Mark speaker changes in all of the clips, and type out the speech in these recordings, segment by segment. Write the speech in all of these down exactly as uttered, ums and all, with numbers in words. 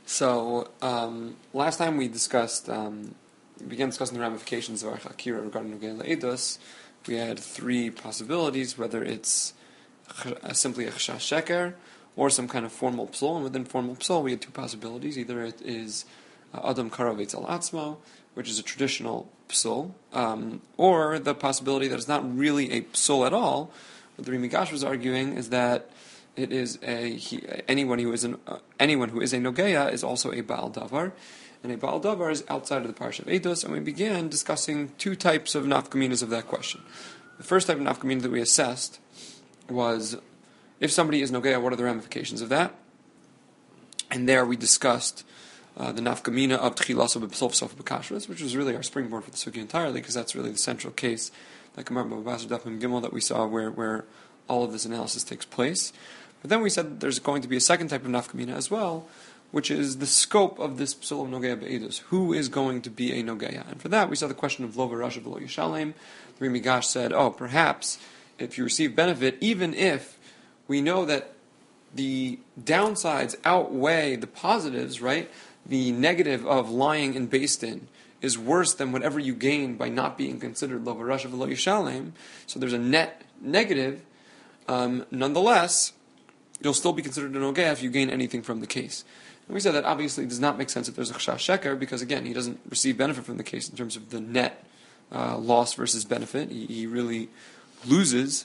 Speaker 1: So, um, last time we discussed, um, we began discussing the ramifications of Archa Akira regarding Nogei Le'edus. We had three possibilities, whether it's ch- simply a Chashash Sheker or some kind of formal psul. And within formal psul, we had two possibilities. Either it is uh, Adam Karavetz al Atzmo, which is a traditional psul, um, or the possibility that it's not really a psul at all. What the Rimi Gash was arguing is that it is a he, anyone who is an uh, anyone who is a nogeya is also a baal davar, and a baal davar is outside of the parsha of Eidos. And we began discussing two types of nafkaminas of that question. The first type of nafkamina that we assessed was if somebody is nogeya, what are the ramifications of that? And there we discussed uh, the nafkamina of tchilas b'psof sof b'kashras, which was really our springboard for the sugi entirely, because that's really the central case, like Gemara Bava Basra Daf Mem Gimel that we saw, where where all of this analysis takes place. But then we said that there's going to be a second type of nafkamina as well, which is the scope of this psul of nogeya be'edus. Who is going to be a nogeya? And for that, we saw the question of lo v'rasha v'lo yishalem. The Rimi Gash said, oh, perhaps if you receive benefit, even if we know that the downsides outweigh the positives, right? The negative of lying in Beis Din is worse than whatever you gain by not being considered lo v'rasha v'lo yishalem. So there's a net negative. Um, nonetheless, you'll still be considered a nogeya if you gain anything from the case. And we said that obviously does not make sense if there's a chashash sheker, because again, he doesn't receive benefit from the case in terms of the net uh, loss versus benefit. He, he really loses,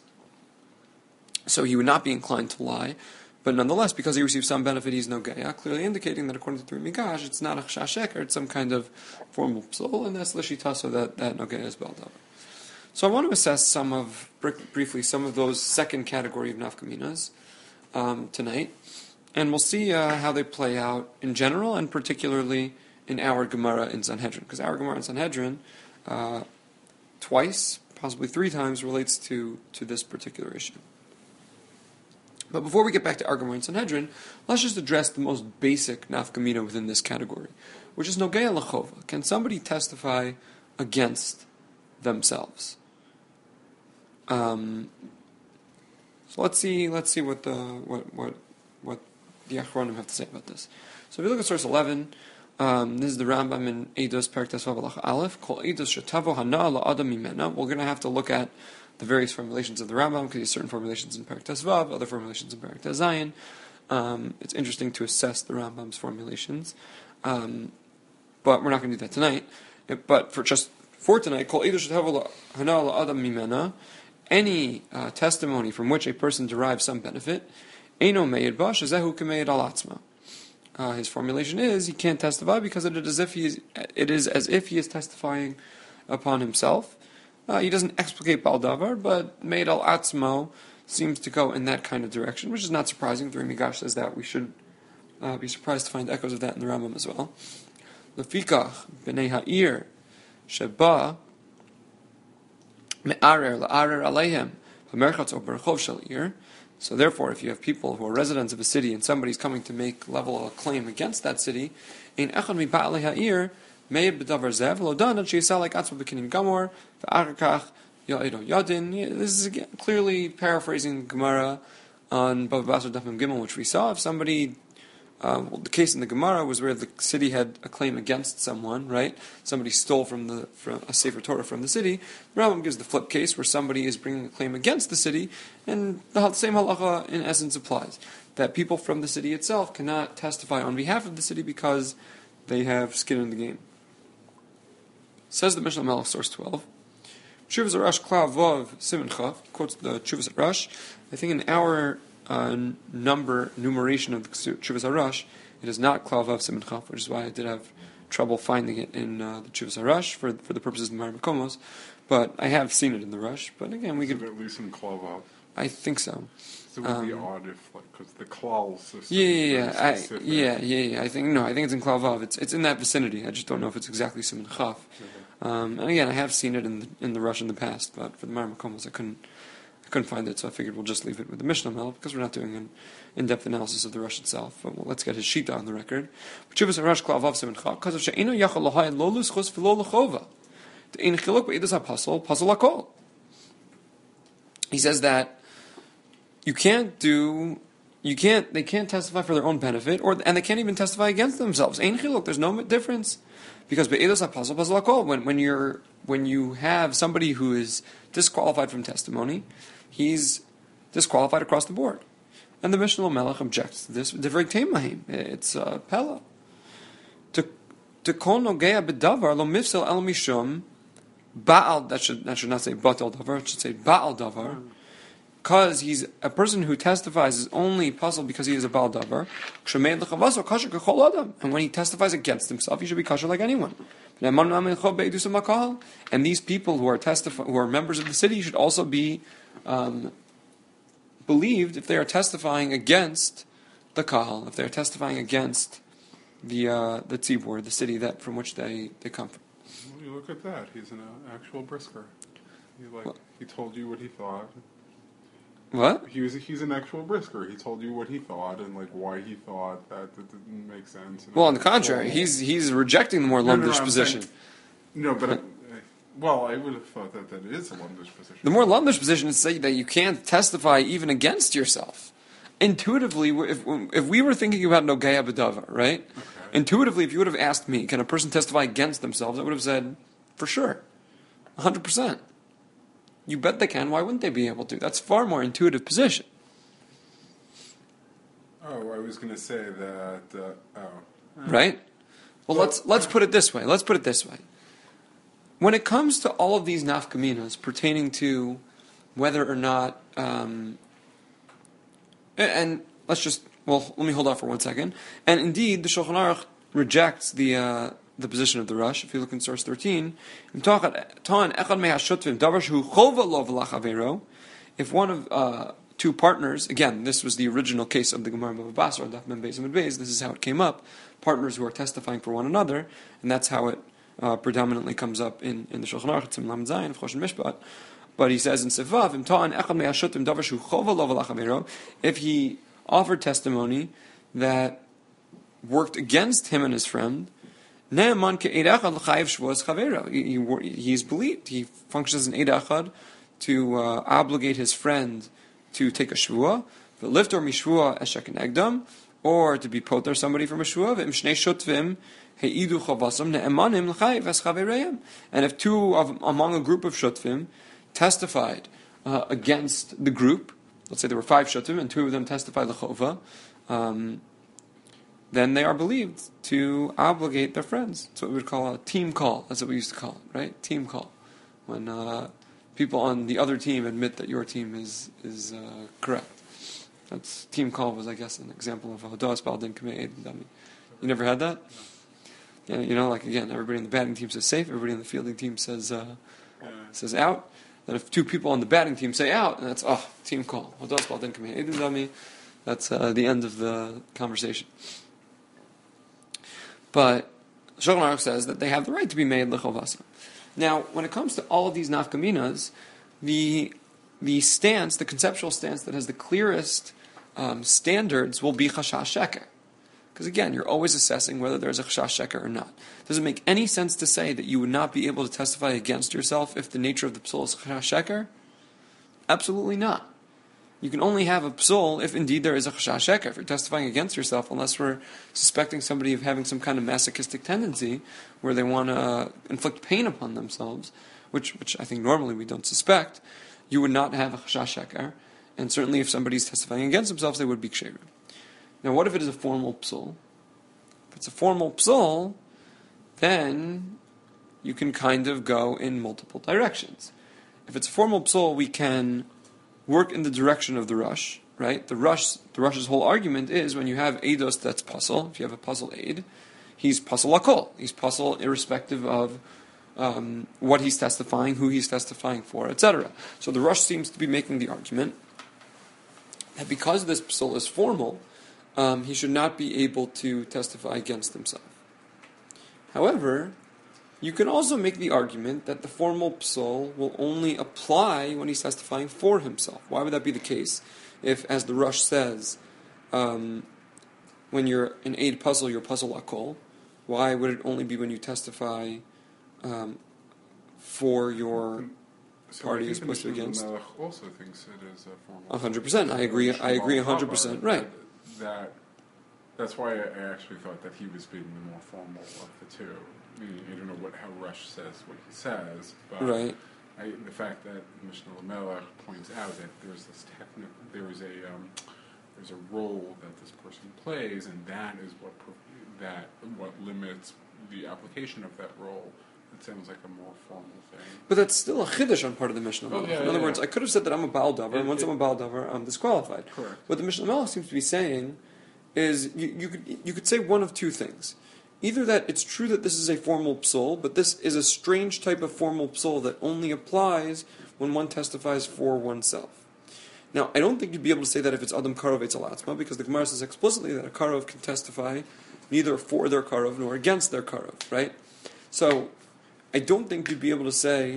Speaker 1: so he would not be inclined to lie. But nonetheless, because he receives some benefit, he's nogeya, clearly indicating that according to the Rimi Gash, it's not a chashash sheker, it's some kind of formal psul, and that's l'shita, so that, that nogeya is bel davar. So I want to assess some of, briefly, some of those second category of nafkaminas Um, tonight, and we'll see uh, how they play out in general, and particularly in our Gemara in Sanhedrin, because our Gemara in Sanhedrin uh, twice, possibly three times, relates to, to this particular issue. But before we get back to our Gemara in Sanhedrin, let's just address the most basic nafkamina within this category, which is nogeya lechova. Can somebody testify against themselves? Um, So let's see. Let's see what the what what what the Achronim have to say about this. So if you look at source eleven, um, this is the Rambam in Eidos Perek Tesvav Halacha Aleph. Kol Eidos shetavo hana la'adam mimena. We're going to have to look at the various formulations of the Rambam, because there's certain formulations in Perek Tesvav, other formulations in Perek Tezayin. Um, it's interesting to assess the Rambam's formulations, um, but we're not going to do that tonight. But for just for tonight, Kol Eidos shetavo hana la'adam mimena. Any uh, testimony from which a person derives some benefit, eino meid ba shezehu k'meid al atzma. Uh, his formulation is he can't testify because it is as if he is, it is as if he is testifying upon himself. Uh, he doesn't explicate bal davar, but meid al atzmo seems to go in that kind of direction, which is not surprising. The Rimi Gash says that. We should uh, be surprised to find echoes of that in the Rambam as well. Lefikach b'nei ha'ir sheba me'arer la'arer aleihem ha'merchatz or berchov shel ir. So therefore, if you have people who are residents of a city and somebody's coming to make level a claim against that city, ein echad mi ba'alei ha'ir me'ed b'davar zev lo dan ad she'yisah like atzma b'kinin gamor v'achar kach ya'edo yadin. This is again clearly paraphrasing Gemara on Bava Basra Daf Mem Gimel, which we saw. If somebody Uh, well, the case in the Gemara was where the city had a claim against someone, right? Somebody stole from the from a Sefer Torah from the city. The Rambam gives the flip case where somebody is bringing a claim against the city, and the same halacha in essence applies. That people from the city itself cannot testify on behalf of the city because they have skin in the game. Says the Mishnah Melech, source twelve. Chuvas Arash Klav Vav Siman Chav, quotes the Chuvas Arash. I think in our Uh, number numeration of the Chuvas Harash, it is not Klav Vav Siman Chaf, which is why I did have trouble finding it in uh, the Chuvas Harash for for the purposes of the Mar Makomos, but I have seen it in the Rush. But again, we could
Speaker 2: at least in Klav Vav.
Speaker 1: I think so.
Speaker 2: So it would
Speaker 1: um,
Speaker 2: be odd if, like, because the Klal system.
Speaker 1: Yeah, yeah,
Speaker 2: is
Speaker 1: yeah, I,
Speaker 2: specific.
Speaker 1: yeah, yeah, yeah. I think no, I think it's in Klav Vav. It's it's in that vicinity. I just don't know if it's exactly Siman Chaf.
Speaker 2: Mm-hmm.
Speaker 1: Um, and again, I have seen it in the, in the Rush in the past, but for the Mar Makomos, I couldn't. Couldn't find it, so I figured we'll just leave it with the Mishnah Mel because we're not doing an in-depth analysis of the Rush itself. But well, let's get his shita on the record. Because he says that you can't do you can't. They can't testify for their own benefit, or and they can't even testify against themselves. Ein chiluk. There's no difference, because be'edos hapasul pasul hakol. When when you're when you have somebody who is disqualified from testimony, he's disqualified across the board. And the Mishnah Melech objects to this. Divrei Teimahim. It's uh, Pella. To to kol nogea bedavar lo mifsel el mishum ba'al. That should that should not say batal davar. It should say ba'al davar. Because he's a person who testifies is only puzzled because he is a Baal Davar. And when he testifies against himself, he should be kosher like anyone. And these people who are testify, who are members of the city, should also be um, believed if they are testifying against the kahal, if they are testifying against the uh, the tzibur, the city that from which they, they come from.
Speaker 2: Well, you look at that; he's an uh, actual brisker. He like
Speaker 1: What?
Speaker 2: he told you what he thought.
Speaker 1: What?
Speaker 2: He was he's an actual brisker. He told you what he thought and like why he thought that that didn't make sense.
Speaker 1: Well, on the contrary, he's he's rejecting the more
Speaker 2: No, no, no,
Speaker 1: lumdish
Speaker 2: I'm
Speaker 1: position.
Speaker 2: saying- No, but uh, well, I would have thought that that is a lumdish position.
Speaker 1: The more lumdish position is to say that you can't testify even against yourself. Intuitively, if if we were thinking about Nogea B'davar, right?
Speaker 2: Okay.
Speaker 1: Intuitively, if you would have asked me, can a person testify against themselves, I would have said, for sure. one hundred percent. You bet they can. Why wouldn't they be able to? That's far more intuitive position.
Speaker 2: Oh, I was going to say that. Uh, oh,
Speaker 1: Right? Well,
Speaker 2: Well,
Speaker 1: let's let's put it this way. Let's put it this way. When it comes to all of these nafkaminas pertaining to whether or not, um, and, and let's just well, let me hold off for one second. And indeed, the Shulchan Aruch rejects the uh, the position of the Rush. If you look in source thirteen, if one of uh, two partners, again, this was the original case of the Gemara Bava Basra, Daf Mem Beis Amud Beis. This is how it came up. Partners who are testifying for one another, and that's how it uh, predominantly comes up in, in the Shulchan Aruch, Tzim Lam Zayin, of Choshen Mishpat. But he says in Sevav, if he offered testimony that worked against him and his friend, he, he, he's believed. He functions as an Eid Achad to uh, obligate his friend to take a Shvuah, liftor mishvuah eshek negdam, or to be poter somebody from a Shvuah, and if two of among a group of Shutvim testified uh, against the group, let's say there were five Shutvim and two of them testified l'chova, um, then they are believed to obligate their friends. That's what we would call a team call. That's what we used to call it, right? Team call. When uh, people on the other team admit that your team is is uh, correct. That's team call was, I guess, an example of Hodas Baldin Kamei Dami. You never had that? Yeah, you know, like again, everybody on the batting team says safe, everybody on the fielding team says uh,
Speaker 2: yeah.
Speaker 1: says out. Then if two people on the batting team say out, and that's oh, team call. Hodas Baldin Kamei Dami. That's uh, the end of the conversation. But Shulchan Aruch says that they have the right to be made lechovasa. Now, when it comes to all of these nafkaminas, the the stance, the conceptual stance that has the clearest um, standards will be chashash sheker. Because again, you're always assessing whether there's a chashash sheker or not. Does it make any sense to say that you would not be able to testify against yourself if the nature of the psul is chashash sheker? Absolutely not. You can only have a psul if indeed there is a chashash sheker. If you're testifying against yourself, unless we're suspecting somebody of having some kind of masochistic tendency where they want to uh, inflict pain upon themselves, which which I think normally we don't suspect, you would not have a chashash sheker. And certainly if somebody's testifying against themselves, they would be ksherim. Now what if it is a formal psul? If it's a formal psul, then you can kind of go in multiple directions. If it's a formal psul, we can work in the direction of the rush, right? The rush, the rush's whole argument is when you have eidos that's puzzle, if you have a puzzle aid, he's puzzle akol. He's puzzle irrespective of um, what he's testifying, who he's testifying for, et cetera. So the rush seems to be making the argument that because this psul is formal, um, he should not be able to testify against himself. However, you can also make the argument that the formal psul will only apply when he's testifying for himself. Why would that be the case? If, as the Rush says, um, when you're an aid puzzle, you're puzzle akol. Why would it only be when you testify um, for your
Speaker 2: so
Speaker 1: party
Speaker 2: I
Speaker 1: is
Speaker 2: think the
Speaker 1: supposed to be
Speaker 2: Mishnah
Speaker 1: against.
Speaker 2: Melech also thinks it is a formal.
Speaker 1: A hundred percent. I agree. I agree. A hundred percent. Right.
Speaker 2: That, that that's why I actually thought that he was being the more formal of the two. I, mean, I don't know what how Rush says what he says, but
Speaker 1: Right.
Speaker 2: I, the fact that Mishnah Melech points out that there's this technical, there is a um, there's a role that this person plays, and that is what pro- that what limits the application of that role. It sounds like a more formal thing.
Speaker 1: But that's still a chiddush on part of the Mishnah
Speaker 2: Oh,
Speaker 1: Melech.
Speaker 2: yeah,
Speaker 1: In other
Speaker 2: yeah,
Speaker 1: words,
Speaker 2: yeah.
Speaker 1: I could have said that I'm a Baal Davar, and
Speaker 2: It-
Speaker 1: once
Speaker 2: it-
Speaker 1: I'm a Baal Davar, I'm disqualified.
Speaker 2: Correct.
Speaker 1: What the Mishnah Melech seems to be saying is you, you could you could say one of two things. Either that it's true that this is a formal psal, but this is a strange type of formal psal that only applies when one testifies for oneself. Now, I don't think you'd be able to say that if it's Adam Karov Eitz Alatzma, because the Gemara says explicitly that a Karov can testify neither for their Karov nor against their Karov, right? So, I don't think you'd be able to say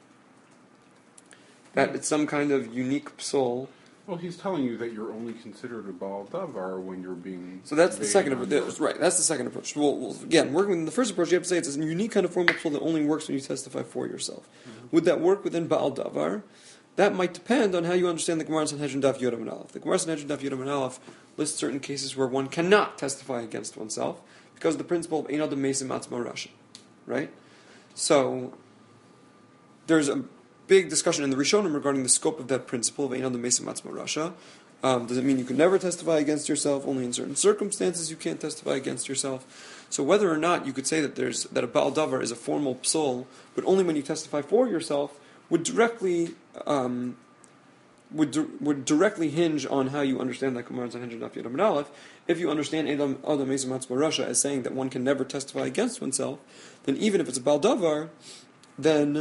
Speaker 1: that it's some kind of unique psal.
Speaker 2: Well, he's telling you that you're only considered a Baal Davar when you're being.
Speaker 1: So that's the
Speaker 2: vague
Speaker 1: second
Speaker 2: on
Speaker 1: approach.
Speaker 2: your-
Speaker 1: Right, that's the second approach. Well, well, again, working with the first approach, you have to say it's a unique kind of formal psal that only works when you testify for yourself. Mm-hmm. Would that work within Baal Davar? That might depend on how you understand the Gemara in Sanhedrin Daf Yodam and Aleph. The Gemara in Sanhedrin Daf Yodam and Aleph lists certain cases where one cannot testify against oneself because of the principle of Ein Adam Mesim Atzmo Rasha. Right? So, there's a big discussion in the Rishonim regarding the scope of that principle of Ein Adam Mesim Atzmo Rasha. Um, does it mean you can never testify against yourself? Only in certain circumstances you can't testify against yourself. So whether or not you could say that there's that a Baal Davar is a formal psal, but only when you testify for yourself, would directly um, would di- would directly hinge on how you understand that Gemara in Sanhedrin Daf Yodam and Aleph. If you understand Adam Adam Mesim Atzmo Rasha as saying that one can never testify against oneself, then even if it's a Baal Davar, then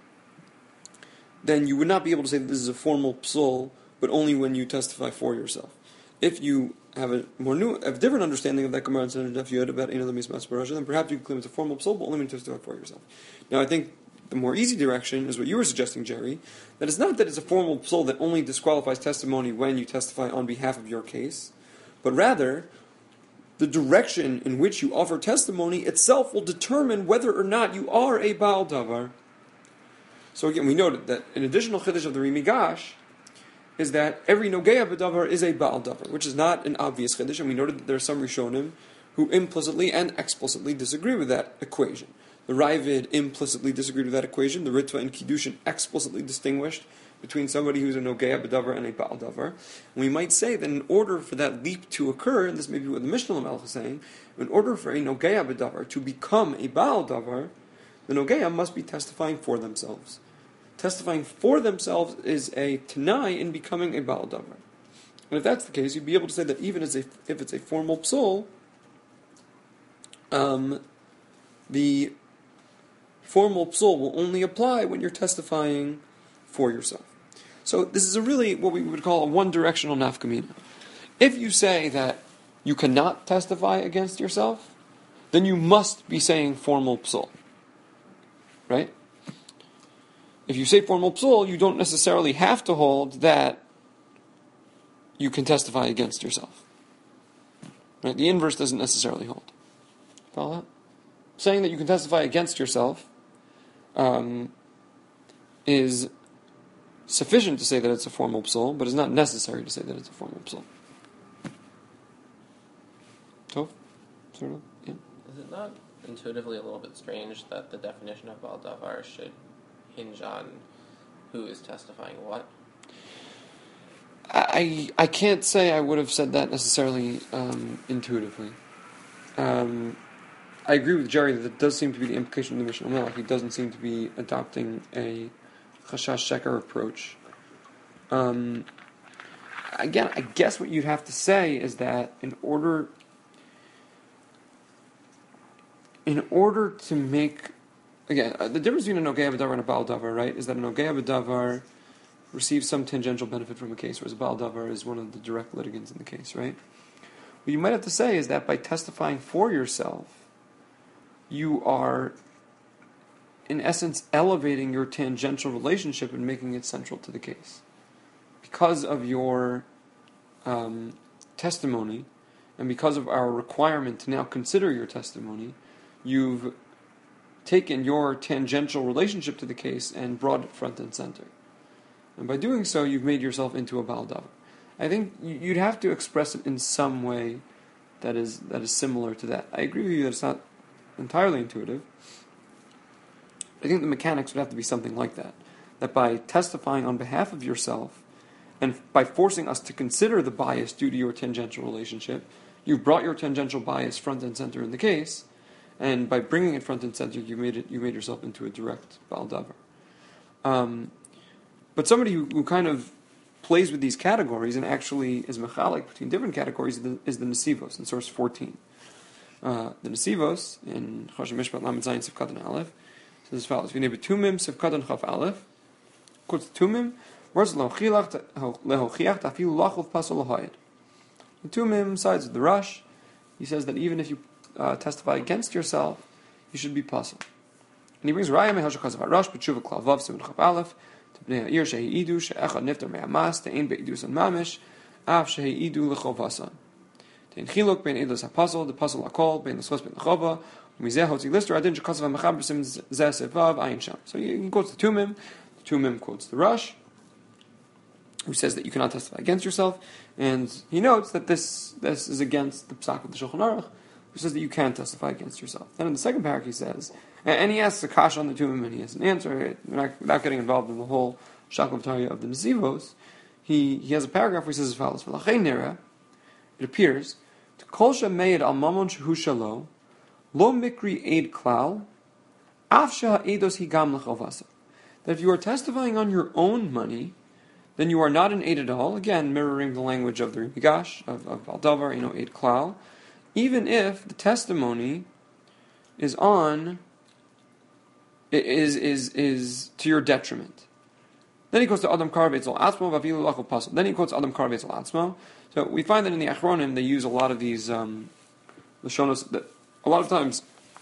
Speaker 1: then you would not be able to say that this is a formal psal, but only when you testify for yourself. If you have a more new, a different understanding of that Gemara in Sanhedrin Daf Yod about Ein Adam Mesim Atzmo Rasha, then perhaps you could claim it's a formal psal, but only when you testify for yourself. Now, I think the more easy direction is what you were suggesting, Jerry, that it's not that it's a formal psal that only disqualifies testimony when you testify on behalf of your case, but rather, the direction in which you offer testimony itself will determine whether or not you are a Baal Davar. So again, we noted that an additional chiddush of the Rimigash is that every Nogea B'davar is a Baal Davar, which is not an obvious chiddush, and we noted that there are some Rishonim who implicitly and explicitly disagree with that equation. The Ravid implicitly disagreed with that equation. The Ritva and Kiddushin explicitly distinguished between somebody who's a Nogea B'davar and a Baal Davar. And we might say that in order for that leap to occur, and this may be what the Mishnah Melech is saying, in order for a Nogea B'davar to become a Baal Davar, the Nogea must be testifying for themselves. Testifying for themselves is a Tanai in becoming a Baal Davar. And if that's the case, you'd be able to say that even as a, if it's a formal psal, um, the formal psal will only apply when you're testifying for yourself. So this is a really what we would call a one-directional nafkamina. If you say that you cannot testify against yourself, then you must be saying formal psal. Right? If you say formal psal, you don't necessarily have to hold that you can testify against yourself. Right? The inverse doesn't necessarily hold. Follow that? Saying that you can testify against yourself um, is sufficient to say that it's a formal psal, but it's not necessary to say that it's a formal psal. Tov? Sort of? Yeah.
Speaker 3: Is it not intuitively a little bit strange that the definition of Baal Davar should hinge on who is testifying what?
Speaker 1: I I can't say I would have said that necessarily um, intuitively. Um, I agree with Jerry that it does seem to be the implication of the Mishnah Melech. He doesn't seem to be adopting a chashash sheker approach. Um, again, I guess what you'd have to say is that in order in order to make again uh, the difference between a Nogea B'davar and a Baal Davar, right, is that a Nogea B'davar receives some tangential benefit from a case, whereas a Baal Davar is one of the direct litigants in the case, right? What you might have to say is that by testifying for yourself, you are, in essence, elevating your tangential relationship and making it central to the case. Because of your um, testimony, and because of our requirement to now consider your testimony, you've taken your tangential relationship to the case and brought it front and center. And by doing so, you've made yourself into a Baal Davar. I think you'd have to express it in some way that is that is similar to that. I agree with you that it's not entirely intuitive. I think the mechanics would have to be something like that. That by testifying on behalf of yourself, and by forcing us to consider the bias due to your tangential relationship, you've brought your tangential bias front and center in the case, and by bringing it front and center, you made it you made yourself into a direct Baal Davar. Um, but somebody who, who kind of plays with these categories and actually is mechalik between different categories is the, is the Nesivos in source fourteen. Uh, the Nesivos in Choshen Mishpat Lamed Zayin Sivkatan Aleph says as follows: V'nei betumim Sivkatan Chaf Aleph. Quotes tumim. Where's lehochiach lehochiach tafilu lachov pasol lahayid? The tumim sides with the Rush. He says that even if you uh, testify against yourself, you should be pasol. And he brings Raya mehashakazav Rush b'tshuva klal vav seven Chaf Aleph. Bnei Ha'ir shehi'idu she'echad niftar me'amas te'ein be'idus an mamish af shehi'idu lechovasan te'ein chiluk bein edus ha'pasol the pasol hakol bein l'schos bein l'chova u'mizeh hotzi lister adin shekasav ha'machab b'sim zeh sevav ayin sham. So he, he quotes the Tumim, the Tumim quotes the Rush, who says that you cannot testify against yourself, and he notes that this this is against the Psak of the Shulchan Aruch, who says that you can testify against yourself. Then in the second paragraph he says, and he asks a kasha on the Tumim, and he has an answer, without getting involved in the whole Shaklav of the Nesivos. He he has a paragraph where he says as follows: V'lachei nira, it appears, to kol she'meid al mamon shehu shalo, lo mikri eid klal, af she'ha'edos higam l'chovasa. That if you are testifying on your own money, then you are not an aid at all. Again, mirroring the language of the Rimigash, of, of Baal Davar, you know, aid klal. Even if the testimony is on, is is is to your detriment. Then he quotes to Adam Karvetz al Atzmo, Vavilu Lachol Pasol. Then he quotes Adam Karvetz al Atzmo. So we find that in the Achronim they use a lot of these um, Lashonos, that a lot of times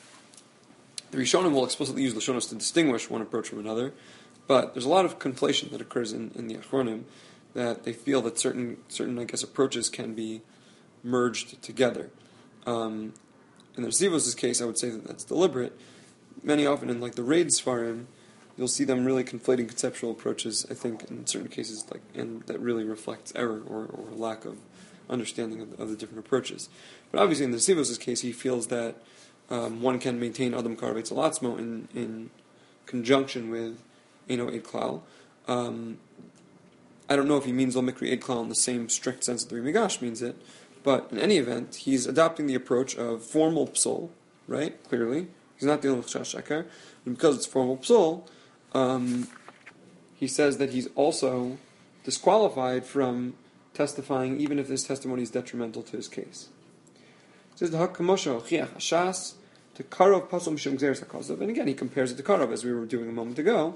Speaker 1: the Rishonim will explicitly use Lashonos to distinguish one approach from another. But there's a lot of conflation that occurs in, in the Achronim, that they feel that certain, certain I guess, approaches can be merged together. Um, in the Nesivos' case, I would say that that's deliberate. Many often in like the Raid Sfarim, you'll see them really conflating conceptual approaches, I think, in certain cases, like, and that really reflects error or, or lack of understanding of, of the different approaches. But obviously in the Nesivos' case, he feels that um, one can maintain Adam Karvetz al Atzmo in, in conjunction with Eino Eid Klal. Um, I don't know if he means Lo Mikri Eid Klal in the same strict sense that the Rimigash means it, but in any event, he's adopting the approach of formal psol, right? Clearly. He's not dealing with Chash Shakar. And because it's formal psol, um, he says that he's also disqualified from testifying even if this testimony is detrimental to his case. He says, the Hakamosha Chiach Hashas, to Karov Pasum Shum Gzeres HaKazav. And again, he compares it to Karov, as we were doing a moment ago,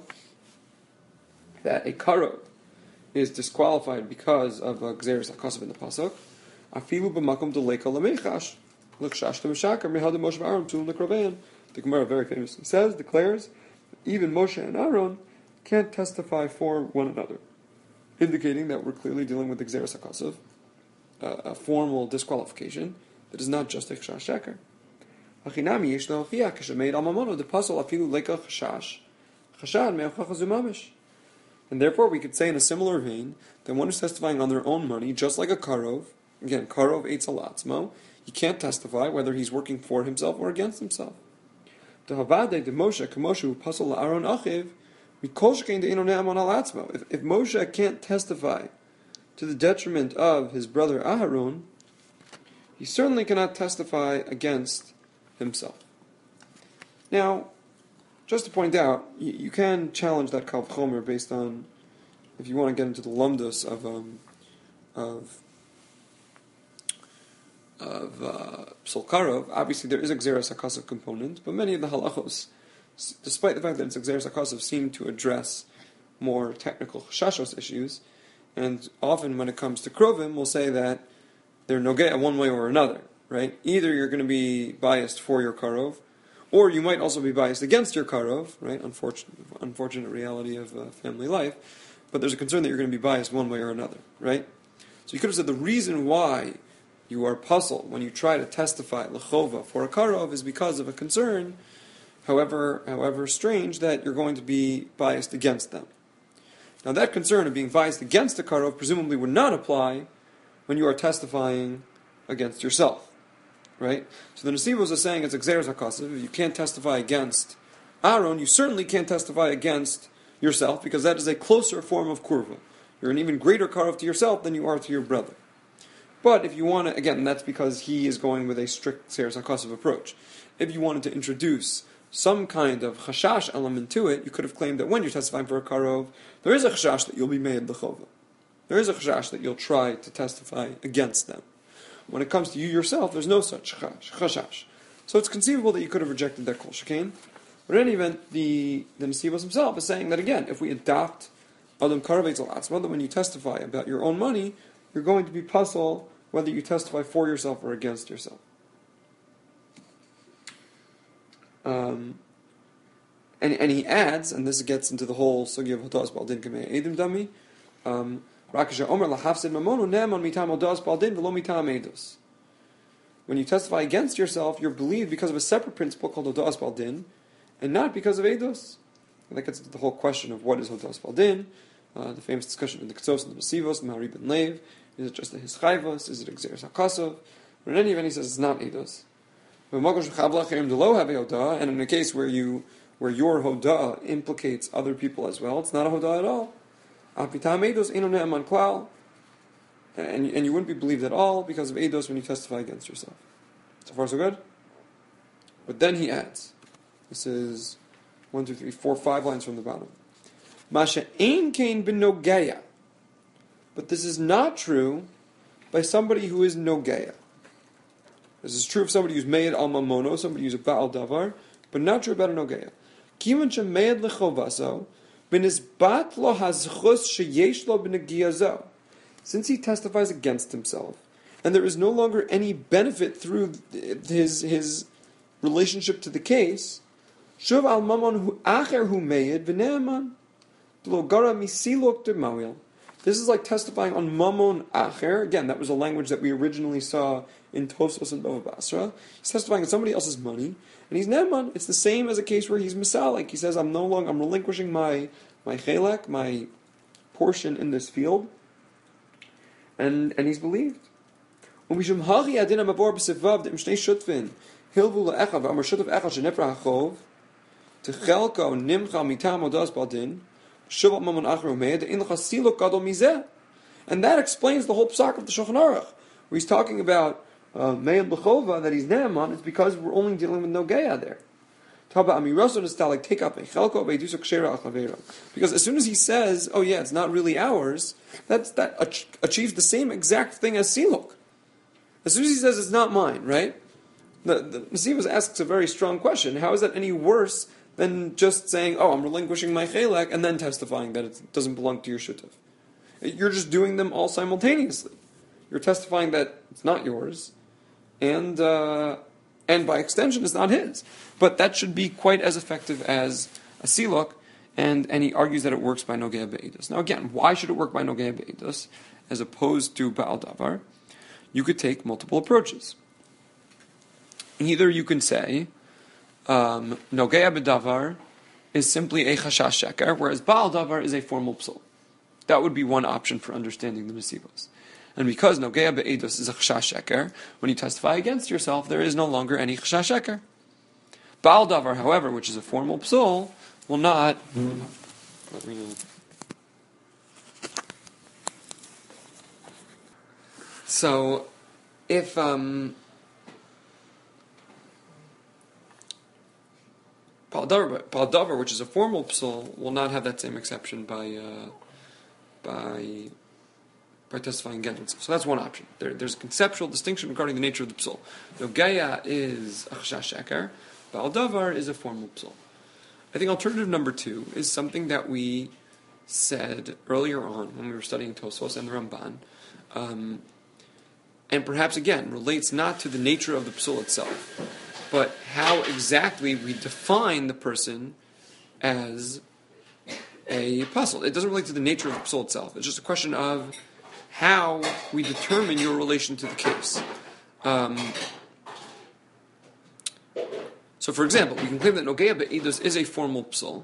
Speaker 1: that a Karov is disqualified because of a Gzeres HaKazav in the Pasuk. Afilu b'makom d'leika l'meichash, l'chshash t'meshakar, mehadu Moshe v'Aaron t'um l'kravein. The Gemara very famously says, declares, even Moshe and Aaron can't testify for one another, indicating that we're clearly dealing with the Gzeres HaKasav, uh, a formal disqualification that is not just a Chashash Sheker. Hachinami yesh lehochiach k'shemeid al mamono d'pasol afilu leika chashash, chashad me'ochacha zumamish. And therefore we could say in a similar vein that one who's testifying on their own money, just like a Karov, again, Karov eitz al atzmo, he can't testify whether he's working for himself or against himself. If, if Moshe can't testify to the detriment of his brother Aharon, he certainly cannot testify against himself. Now, just to point out, you, you can challenge that Kal V'chomer based on, if you want to get into the lumdus of um, of of uh, Psol Karov. Obviously, there is a Gzeres HaKasav component, but many of the halachos, despite the fact that it's a Gzeres HaKasav, seem to address more technical chashashos issues. And often, when it comes to Krovim, we'll say that they're nogea one way or another, right? Either you're going to be biased for your Karov, or you might also be biased against your Karov, right? Unfortunate, unfortunate reality of uh, family life. But there's a concern that you're going to be biased one way or another, right? So you could have said the reason why you are puzzled when you try to testify lechova for a Karov is because of a concern however, however strange, that you're going to be biased against them. Now that concern of being biased against a karov presumably would not apply when you are testifying against yourself, right? So the Nesivos are saying it's Xeris HaKasav. If you can't testify against Aaron, you certainly can't testify against yourself, because that is a closer form of kurva. You're an even greater karov to yourself than you are to your brother. But if you want to, again, that's because he is going with a strict Xeris HaKasav approach. If you wanted to introduce some kind of chashash element to it, you could have claimed that when you're testifying for a karov, there is a chashash that you'll be made l'chova. There is a chashash that you'll try to testify against them. When it comes to you yourself, there's no such chashash. So it's conceivable that you could have rejected that kol shekain. But in any event, the, the Nesivos himself is saying that, again, if we adopt Adam Karavetz al-Atzma, that when you testify about your own money, you're going to be puzzled whether you testify for yourself or against yourself. Um, and, and he adds, and this gets into the whole sugi of Hodas Baldin Kamei Edim Dami, um, when you testify against yourself, you're believed because of a separate principle called Hodas Baldin, and not because of Eidos. And that gets into the whole question of what is Hodas Baldin, uh, the famous discussion in the Ketsos and the Nesivos, the Mahari ben Lev. Is it just a Hischayvos? Is it Xeris HaKasav? But in any event, he says it's not Eidos. And in a case where you where your Hodah implicates other people as well, it's not a Hodah at all. And, and you wouldn't be believed at all because of Eidos when you testify against yourself. So far, so good? But then he adds, this is one, two, three, four, five lines from the bottom. Masha ein kain ben nogeya. But this is not true by somebody who is nogeya. This is true of somebody who's made al mamono, somebody who's a ba'al davar, but not true about a nogeya. Kivan shemeid lechovaso, b'nizbat lo hazchus sheyesh lo b'negiyazo. Since he testifies against himself, and there is no longer any benefit through his his relationship to the case, shuv al mamon hu acher hu meid v'ne'eman lo gara misilok de mawil. This is like testifying on mamon acher. Again, that was a language that we originally saw in Tosfos and Bava Basra. He's testifying on somebody else's money, and he's ne'eman. It's the same as a case where he's misalik. He says, "I'm no longer, I'm relinquishing my my chelek, my portion in this field." And and he's believed. And because of the And that explains the whole psak of the Shulchan Aruch, where he's talking about Me'ed L'chova, that he's Ne'eman. It's because we're only dealing with Nogeya there. Because as soon as he says, oh yeah, it's not really ours, that's, that ach- achieves the same exact thing as Siluk. As soon as he says it's not mine, right? The, the Nesivos asks a very strong question. How is that any worse than just saying, oh, I'm relinquishing my chelek, and then testifying that it doesn't belong to your shutav? You're just doing them all simultaneously. You're testifying that it's not yours, and uh, and by extension, it's not his. But that should be quite as effective as a siluk, and, and he argues that it works by Nogeya Be'edus. Now again, why should it work by Nogeya Be'edus as opposed to Ba'al Davar? You could take multiple approaches. Either you can say, um, Nogeya Be'davar is simply a chashash sheker, whereas Ba'al Davar is a formal psul. That would be one option for understanding the Nesivos. And because Nogeya Be'edus is a chashash sheker, when you testify against yourself, there is no longer any chashash sheker. Ba'al Davar, however, which is a formal psul, will not... Let me... So, if... Um, Ba'al Davar, Ba'al Davar, which is a formal psul, will not have that same exception by... Uh, by... by testifying against himself. So that's one option. There, there's a conceptual distinction regarding the nature of the psul. Nogeya is a chashash sheker. Ba'al Davar is a formal psul. I think alternative number two is something that we said earlier on when we were studying Tosfos and the Ramban, um, and perhaps again relates not to the nature of the psul itself, but how exactly we define the person as a puzzle. It doesn't relate to the nature of the psul itself. It's just a question of how we determine your relation to the case. Um, So, for example, we can claim that Nogea Be'edus is a formal psul,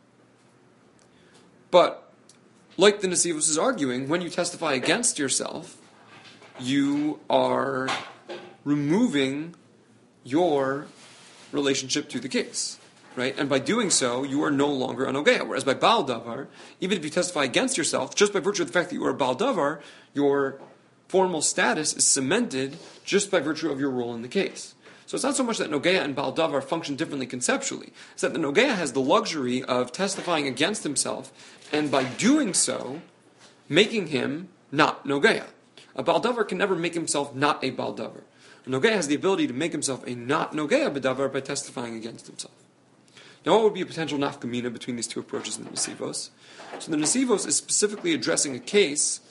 Speaker 1: but like the Nesivos is arguing, when you testify against yourself, you are removing your relationship to the case, right? And by doing so, you are no longer a Nogea. Whereas by Baal Davar, even if you testify against yourself, just by virtue of the fact that you are a Baal Davar, your formal status is cemented just by virtue of your role in the case. So it's not so much that Nogea and Baal Davar function differently conceptually. It's that the Nogea has the luxury of testifying against himself, and by doing so, making him not Nogea. A Baal Davar can never make himself not a Baal Davar. A Nogea has the ability to make himself a not Nogea B'davar by testifying against himself. Now, what would be a potential nafkamina between these two approaches in the Nesivos? So the Nesivos is specifically addressing a case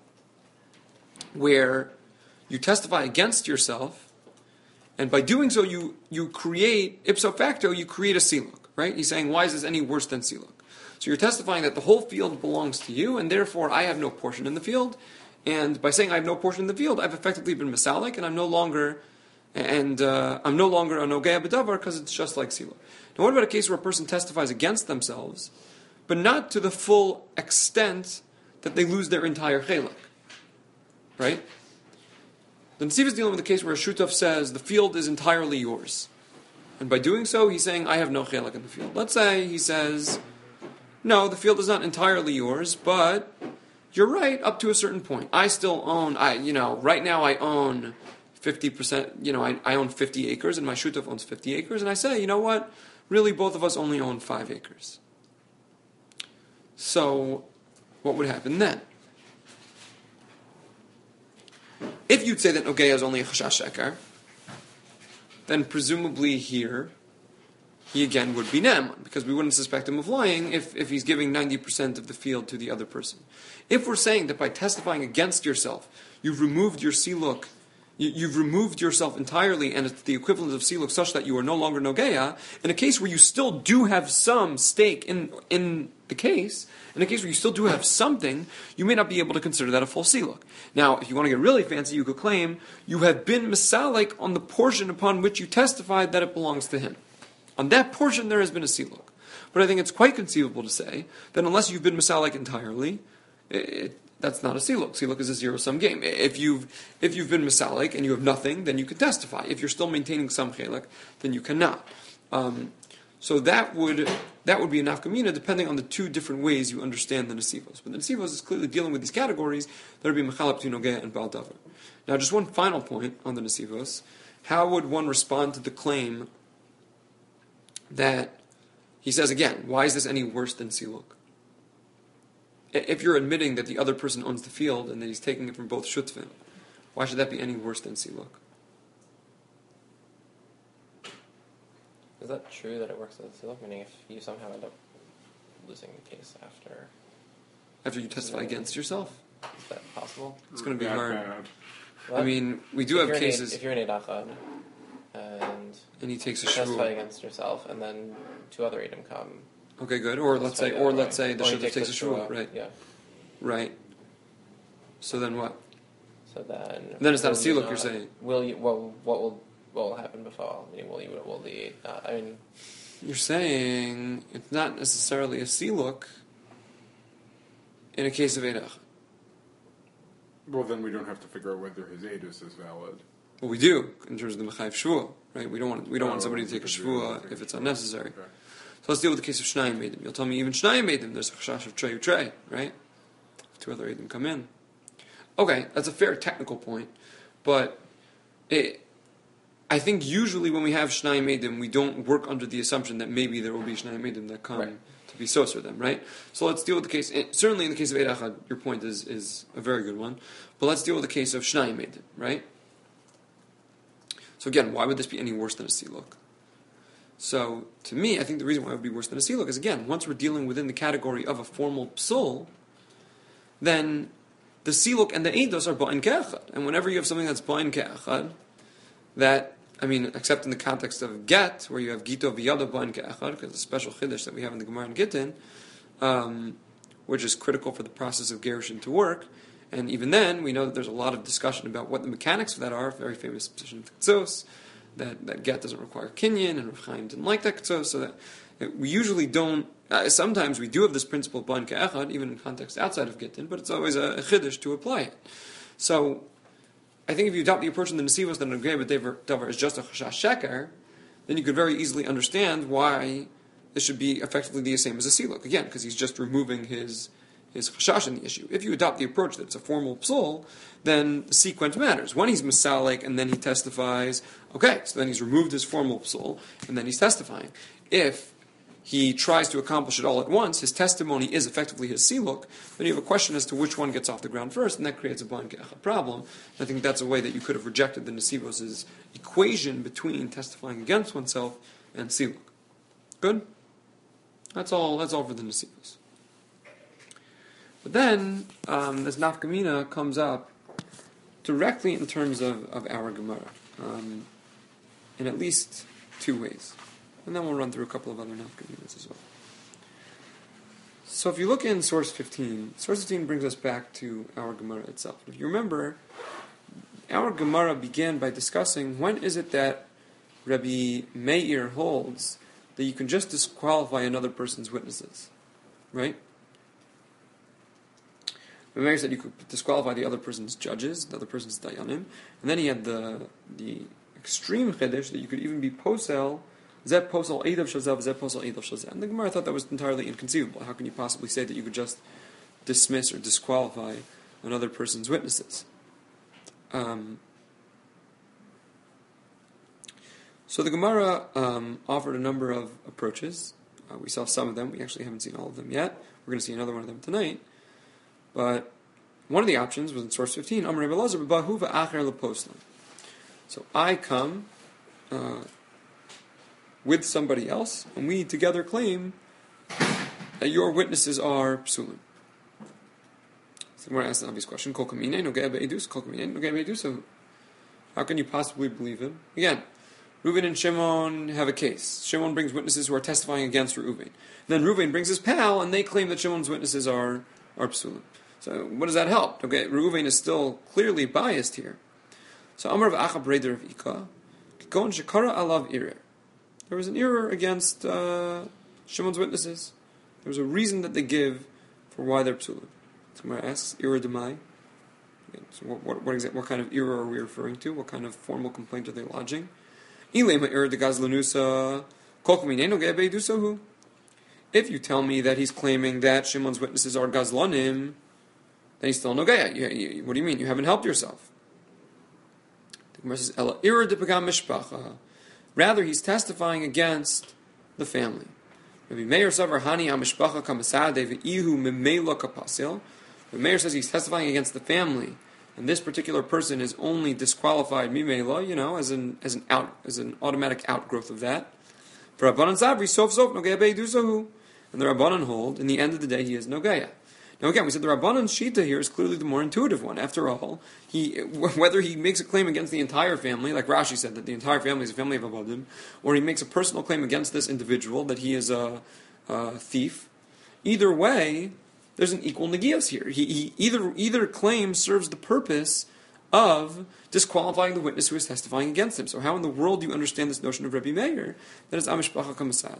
Speaker 1: where you testify against yourself, and by doing so, you, you create, ipso facto, you create a siluk, right? He's saying, why is this any worse than siluk? So you're testifying that the whole field belongs to you, and therefore I have no portion in the field, and by saying I have no portion in the field, I've effectively been misalik, and I'm no longer, and uh, I'm no longer a Nogea B'davar because it's just like siluk. Now, what about a case where a person testifies against themselves, but not to the full extent that they lose their entire chelak? Right? The Nesiv is dealing with a case where a Shutaf says the field is entirely yours. And by doing so, he's saying, I have no chelak in the field. Let's say he says, no, the field is not entirely yours, but you're right up to a certain point. I still own, I you know, right now I own fifty percent, you know, I, I own fifty acres, and my Shutaf owns fifty acres, and I say, you know what? Really, both of us only own five acres. So, what would happen then? If you'd say that Nogea is only a Chashash Shekar, then presumably here, he again would be Naaman, because we wouldn't suspect him of lying if, if he's giving ninety percent of the field to the other person. If we're saying that by testifying against yourself, you've removed your siluk, you, you've removed yourself entirely, and it's the equivalent of siluk such that you are no longer Nogea, in a case where you still do have some stake in, in the case, in a case where you still do have something, you may not be able to consider that a full siluk. Now, if you want to get really fancy, you could claim you have been misalik on the portion upon which you testified that it belongs to him. On that portion, there has been a siluk. But I think it's quite conceivable to say that unless you've been misalik entirely, it, that's not a siluk. Siluk is a zero-sum game. If you've if you've been misalik and you have nothing, then you can testify. If you're still maintaining some chelak, then you cannot. Um, so that would that would be a nafkamina, depending on the two different ways you understand the nesivos. But the nesivos is clearly dealing with these categories that would be mechalap to Nogea and Baal Davar. Now, just one final point on the nesivos: how would one respond to the claim that he says again, why is this any worse than siluk? If you're admitting that the other person owns the field and that he's taking it from both shutfin, why should that be any worse than siluk?
Speaker 3: Is that true that it works as siluk? Meaning if you somehow end up losing the case after...
Speaker 1: After you testify
Speaker 3: that,
Speaker 1: against yourself?
Speaker 3: Is that possible?
Speaker 1: It's going to be
Speaker 2: That
Speaker 1: hard.
Speaker 2: bad.
Speaker 3: What?
Speaker 1: I mean, we do
Speaker 3: if
Speaker 1: have cases...
Speaker 3: An, if you're an Eidachad and
Speaker 1: and he takes a
Speaker 3: you testify
Speaker 1: shvuah.
Speaker 3: against yourself, and then two other Edom come...
Speaker 1: Okay, good. Or let's say,
Speaker 3: testify the
Speaker 1: or
Speaker 3: other
Speaker 1: let's
Speaker 3: way.
Speaker 1: say the
Speaker 3: Or he
Speaker 1: shutf takes a shvuah,
Speaker 3: shvuah,
Speaker 1: right?
Speaker 3: Yeah.
Speaker 1: Right. So then what?
Speaker 3: So then...
Speaker 1: Then it's not a
Speaker 3: will you
Speaker 1: siluk,
Speaker 3: not-
Speaker 1: you're saying.
Speaker 3: Will you... What, what will... What will happen before? I mean, will you... Will the... Uh, I mean...
Speaker 1: You're saying it's not necessarily a siluk in a case of Eidach.
Speaker 2: Well, then we don't have to figure out whether his edus is valid.
Speaker 1: Well, we do in terms of the mechayiv shvuah, right? We don't want we don't want
Speaker 2: Oh,
Speaker 1: somebody to take a
Speaker 2: because
Speaker 1: shvuah
Speaker 2: you're-
Speaker 1: if it's unnecessary.
Speaker 2: Okay.
Speaker 1: So let's deal with the case of Shnayim Eidim. You'll tell me even Shnayim Eidim, there's a chashash of trey trey, right? Two other Eidim come in. Okay, that's a fair technical point, but it, I think usually when we have Shnayim Eidim, we don't work under the assumption that maybe there will be Shnayim Eidim that come
Speaker 3: Right.
Speaker 1: to be soser them, right? So let's deal with the case. Certainly in the case of Eid Achad, your point is is a very good one. But let's deal with the case of Shnayim Eidim, right? So again, why would this be any worse than a siluk? So to me, I think the reason why it would be worse than a siluk is again, once we're dealing within the category of a formal psul, then the siluk and the eidos are ba'in ke'achad. And whenever you have something that's ba'in ke'achad, that, I mean, except in the context of get, where you have gito v'yada ba'in ke'achad, because it's a special chiddush that we have in the Gemara and Gittin, um, which is critical for the process of gerushin to work. And even then, we know that there's a lot of discussion about what the mechanics of that are. Very famous position of Tzos, that, that get doesn't require kinyan, and Rav Chaim didn't like that, so, so that, that we usually don't, uh, sometimes we do have this principle of ban ke'echad, even in context outside of gittin, but it's always a, a chiddush to apply it. So, I think if you adopt the approach in the Nesivos that Nogei B'Davar is just a chashash sheker, then you could very easily understand why this should be effectively the same as a siluk. Again, because he's just removing his his chashash in the issue. If you adopt the approach that it's a formal psul, then the sequence matters. When he's misalik and then he testifies, okay, so then he's removed his formal psul and then he's testifying. If he tries to accomplish it all at once, his testimony is effectively his siluk, then you have a question as to which one gets off the ground first, and that creates a ban ke'echad problem. And I think that's a way that you could have rejected the Nesivos' equation between testifying against oneself and siluk. Good? That's all, that's all for the Nesivos. But then, um, this nafkamina comes up directly in terms of, of our Gemara, um, in at least two ways. And then we'll run through a couple of other nafkaminas as well. So if you look in source fifteen, source fifteen brings us back to our Gemara itself. If you remember, our Gemara began by discussing when is it that Rabbi Meir holds that you can just disqualify another person's witnesses, right? Rabbi Meir said you could disqualify the other person's judges, the other person's dayanim, and then he had the the extreme chiddush that you could even be posel, zeb posel eidav shazav, zeb posel eidav shazav. And the Gemara thought that was entirely inconceivable. How can you possibly say that you could just dismiss or disqualify another person's witnesses? Um, so the Gemara um, offered a number of approaches. Uh, we saw some of them. We actually haven't seen all of them yet. We're going to see another one of them tonight. But one of the options was in source fifteen. Amar Rebbe Elazar b'bahu v'acher leposlam. So I come uh, with somebody else, and we together claim that your witnesses are psulim. So I'm going to ask an obvious question. Kol kamine nogei be'edus, kol kamine nogei be'edus. So how can you possibly believe him? Again, Reuven and Shimon have a case. Shimon brings witnesses who are testifying against Reuven. Then Reuven brings his pal, and they claim that Shimon's witnesses are are psulim. So what does that help? Okay, Reuven is still clearly biased here. So Amar v'achab reder of Ika, kikon shekara alav irer. There was an error against uh, Shimon's witnesses. There was a reason that they give for why they're psulim. Somebody asks, error demai. So what, what, what, exact, what kind of error are we referring to? What kind of formal complaint are they lodging? Ilema error de gazlanusa kol kaminenu ge'beidusahu. If you tell me that he's claiming that Shimon's witnesses are gazlanim, then he's still nogaya. You, you, what do you mean? You haven't helped yourself. The Gemara says, Ela ira de pagam mishpacha. Rather, he's testifying against the family. Rabbi Meir savar hani amishpacha kamasade ve'ihu memela kapasil. Rabbi Meir says he's testifying against the family, and this particular person is only disqualified mimela, you know, as an as an out as an automatic outgrowth of that. For Rabbanan Zavri sof sof nogaya beidusahu. And the Rabbanan hold, in the end of the day, he is Nogaya. Now again, we said the Rabbanan's Shita here is clearly the more intuitive one. After all, he whether he makes a claim against the entire family, like Rashi said, that the entire family is a family of Avadim, or he makes a personal claim against this individual, that he is a, a thief, either way, there's an equal negias here. He, he either, either claim serves the purpose of disqualifying the witness who is testifying against him. So how in the world do you understand this notion of Rabbi Meir, that is Amishpacha Kamasadi?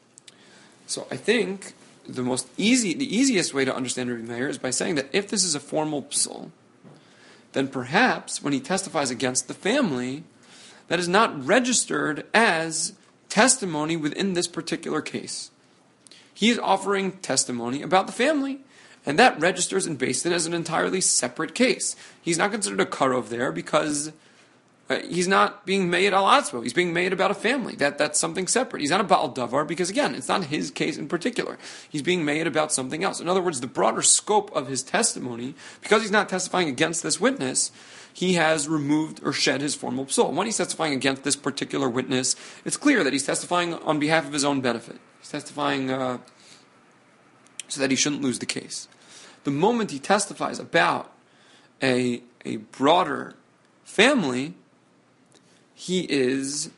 Speaker 1: So I think the most easy, the easiest way to understand Rabbi Meir is by saying that if this is a formal psul, then perhaps when he testifies against the family, that is not registered as testimony within this particular case. He is offering testimony about the family, and that registers in Beis Din as an entirely separate case. He's not considered a karov there because Uh, he's not being made al atzmo. He's being made about a family. That that's something separate. He's not a Baal Davar because, again, it's not his case in particular. He's being made about something else. In other words, the broader scope of his testimony, because he's not testifying against this witness, he has removed or shed his formal psul. When he's testifying against this particular witness, it's clear that he's testifying on behalf of his own benefit. He's testifying uh, so that he shouldn't lose the case. The moment he testifies about a a broader family, he is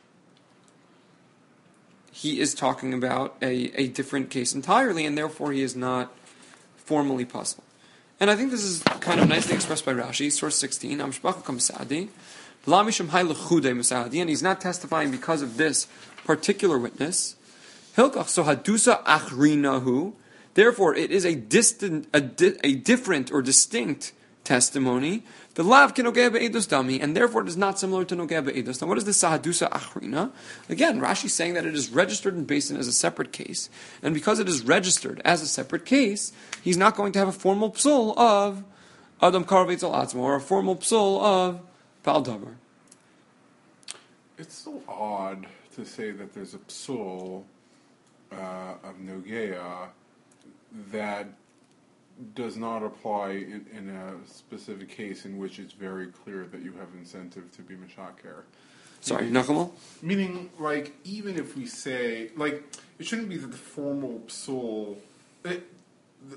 Speaker 1: he is talking about a, a different case entirely, and therefore he is not formally puzzled. And I think this is kind of nicely expressed by Rashi, source sixteen, Amshpacha Kamsadi, and he's not testifying because of this particular witness. Therefore, it is a distant, a, di- a different or distinct testimony. The lav kinogeh be'edus dami, and therefore it is not similar to nogeh be'edus. Now, what is the sahadusa achrina? Again, Rashi is saying that it is registered in Beis Din as a separate case, and because it is registered as a separate case, he's not going to have a formal psul of adam karvetz al atzmo or a formal psul of bal davar.
Speaker 2: It's so odd to say that there's a psul uh, of nogea that does not apply in, in a specific case in which it's very clear that you have incentive to be mishaker.
Speaker 1: Sorry, Nachamal?
Speaker 2: Meaning, like, even if we say, like, it shouldn't be that the formal psul, it, the,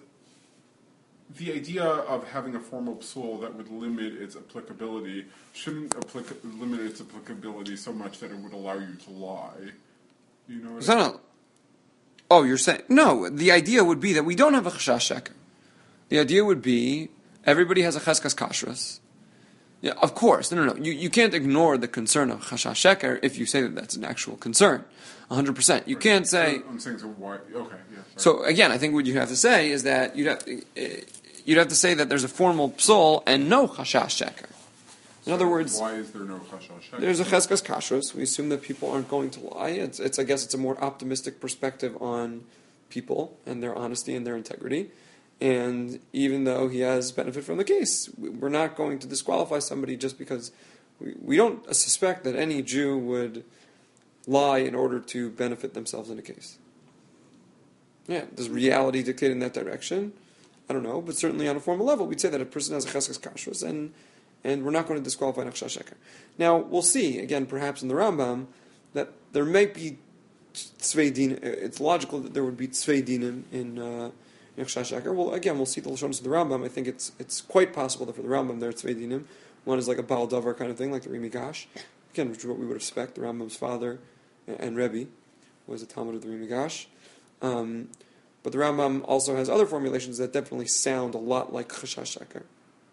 Speaker 2: the idea of having a formal psul that would limit its applicability shouldn't applica- limit its applicability so much that it would allow you to lie. You know what
Speaker 1: I mean? Oh, you're saying, no, the idea would be that we don't have a chashash sheker. The idea would be everybody has a cheskas kashrus. Yeah, of course. No, no, no. You, you can't ignore the concern of chashash sheker if you say that that's an actual concern. one hundred percent. You can't say...
Speaker 2: I'm saying so why... Okay, yeah. Sorry.
Speaker 1: So, again, I think what you have to say is that you'd have, you'd have to say that there's a formal psul and no chashash sheker. In
Speaker 2: so
Speaker 1: other words...
Speaker 2: Why is there no chashash sheker?
Speaker 1: There's a cheskas kashrus. We assume that people aren't going to lie. It's, it's, I guess it's a more optimistic perspective on people and their honesty and their integrity. And even though he has benefit from the case, we're not going to disqualify somebody just because we, we don't suspect that any Jew would lie in order to benefit themselves in a case. Yeah, does reality dictate in that direction? I don't know, but certainly on a formal level, we'd say that a person has a cheskas kashrus, and and we're not going to disqualify an chashash sheker. Now, we'll see, again, perhaps in the Rambam, that there might be tzvei din. It's logical that there would be tzvei dinim in... Uh, Well, again, we'll see the Lashonos of the Rambam. I think it's it's quite possible that for the Rambam there are tzvei dinim. One is like a Baal Davar kind of thing, like the Rimi Gash. Again, which is what we would expect. The Rambam's father and Rebbe was a Talmud of the Rimi Gash. Um, but the Rambam also has other formulations that definitely sound a lot like chashash sheker.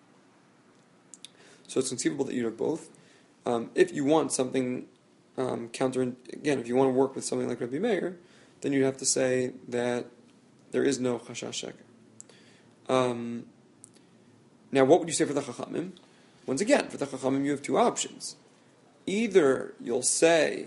Speaker 1: So it's conceivable that you have both. Um, if you want something um, counter, again, if you want to work with something like Rebbe Meir, then you'd have to say that there is no chashash sheker. Um, now, what would you say for the Chachamim? Once again, for the Chachamim, you have two options. Either you'll say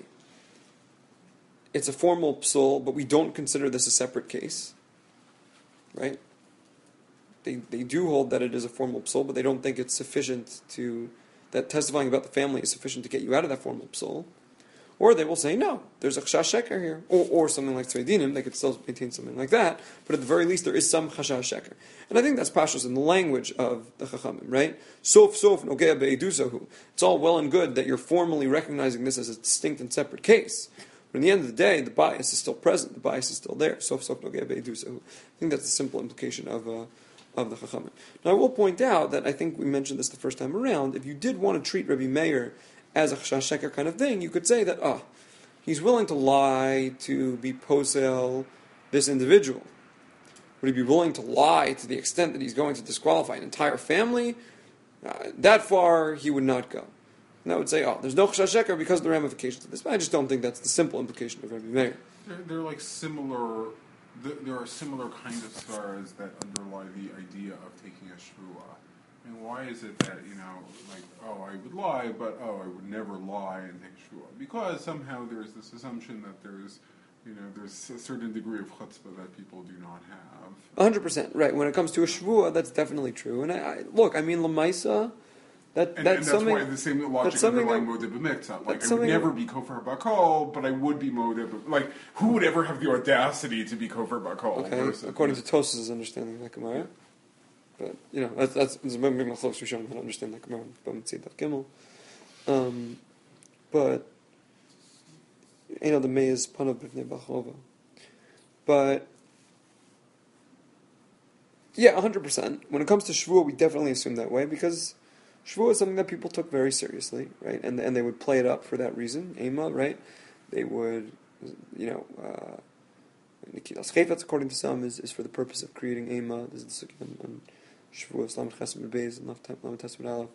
Speaker 1: it's a formal psul, but we don't consider this a separate case, right? They they do hold that it is a formal psul, but they don't think it's sufficient to that testifying about the family is sufficient to get you out of that formal psul. Or they will say, no, there's a chashash sheker here. Or, or something like tzvei dinim, they could still maintain something like that. But at the very least, there is some chashash sheker. And I think that's pashtus in the language of the Chachamim, right? Sof, sof, nogea be'edusahu. It's all well and good that you're formally recognizing this as a distinct and separate case. But in the end of the day, the bias is still present. The bias is still there. Sof, sof, nogea be'edusahu. I think that's the simple implication of uh, of the Chachamim. Now, I will point out that I think we mentioned this the first time around. If you did want to treat Rebbe Meir as a chashash sheker kind of thing, you could say that, oh, he's willing to lie to be posel this individual. Would he be willing to lie to the extent that he's going to disqualify an entire family? Uh, that far, he would not go. And I would say, oh, there's no chashash sheker because of the ramifications of this. But I just don't think that's the simple implication of Rebbe Meir.
Speaker 2: They're, they're like similar, there are similar kind of stars that underlie the idea of taking a shvuah. And why is it that, you know, like, oh, I would lie, but, oh, I would never lie and take shvuah? Because somehow there's this assumption that there's, you know, there's a certain degree of chutzpah that people do not have.
Speaker 1: one hundred percent, right. When it comes to a shvuah, that's definitely true. And I, I look, I mean, Lamaisa, that,
Speaker 2: and,
Speaker 1: that's,
Speaker 2: and that's
Speaker 1: something...
Speaker 2: why the same logic underlying modeh b'miktzah. Like, I would never be kofar bakol, but I would be modeh b'miktzah. Like, who would ever have the audacity to be kofar bakol?
Speaker 1: Okay, versus, according to Tosas' understanding of that Gemara. Yeah. But, you know, that's, that's, that's maybe my close to showing how to understand that Gemara, but Gimel. Um, but, you know, the May is Panav B'vnei Bachlova. But, yeah, one hundred percent. When it comes to Shvuah, we definitely assume that way, because Shvuah is something that people took very seriously, right? And and they would play it up for that reason, Ema, right? They would, you know, uh, Nikitas Chayfetz, according to some, is, is for the purpose of creating Ema. This is the on Shvuah, Islam Chesed Beis, and Lamed Tesud Aleph.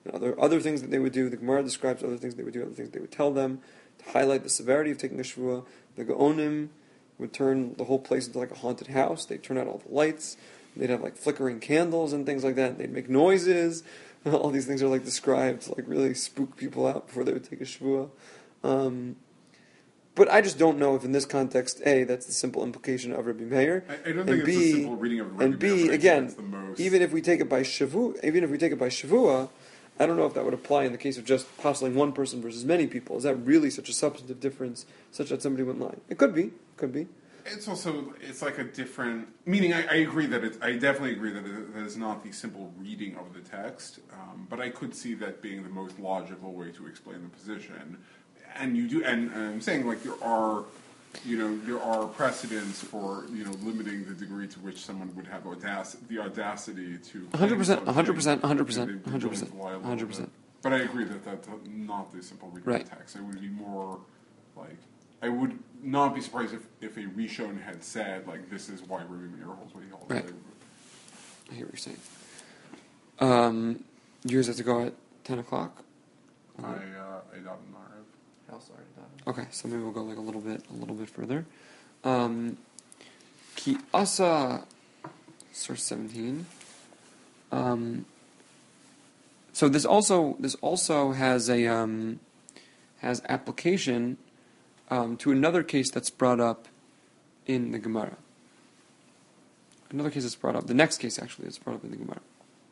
Speaker 1: and other other things that they would do. The Gemara describes other things they would do, other things they would tell them to highlight the severity of taking a shvuah. The Gaonim would turn the whole place into like a haunted house. They'd turn out all the lights. They'd have like flickering candles and things like that. They'd make noises. All these things are like described to like really spook people out before they would take a shvuah. Um, but I just don't know if in this context, A, that's the simple implication of Rabbi Meir.
Speaker 2: I, I don't
Speaker 1: and
Speaker 2: think
Speaker 1: B,
Speaker 2: it's a simple reading of Rabbi
Speaker 1: and B,
Speaker 2: Meir,
Speaker 1: again,
Speaker 2: that's the most...
Speaker 1: even if we take it by shavu, even if we take it by shavua, I don't know if that would apply in the case of just postulating one person versus many people. Is that really such a substantive difference, such that somebody wouldn't lie? It could be. Could be.
Speaker 2: It's also, it's like a different, meaning I, I agree that it's, I definitely agree that, it, that it's not the simple reading of the text, um, but I could see that being the most logical way to explain the position. And you do, and, and I'm saying like there are, you know, there are precedents for, you know, limiting the degree to which someone would have audac- the audacity to...
Speaker 1: one hundred percent, one hundred percent, one hundred percent, one hundred percent, one hundred percent.
Speaker 2: But I agree that that's not the simple reading
Speaker 1: right.
Speaker 2: of the text. It would be more like... I would not be surprised if, if a Rishon had said, like, this is why Rabbi Meir holds what he holds.
Speaker 1: Right. I hear what you're saying. Um, yours has to go at ten o'clock?
Speaker 2: I, uh, I don't know.
Speaker 3: How sorry that.
Speaker 1: Okay, so maybe we'll go like a little bit, a little bit further. Um, Ki asa, source seventeen. Um, so this also, this also has a, um, has application Um, to another case that's brought up in the Gemara. Another case that's brought up, the next case actually that's brought up in the Gemara.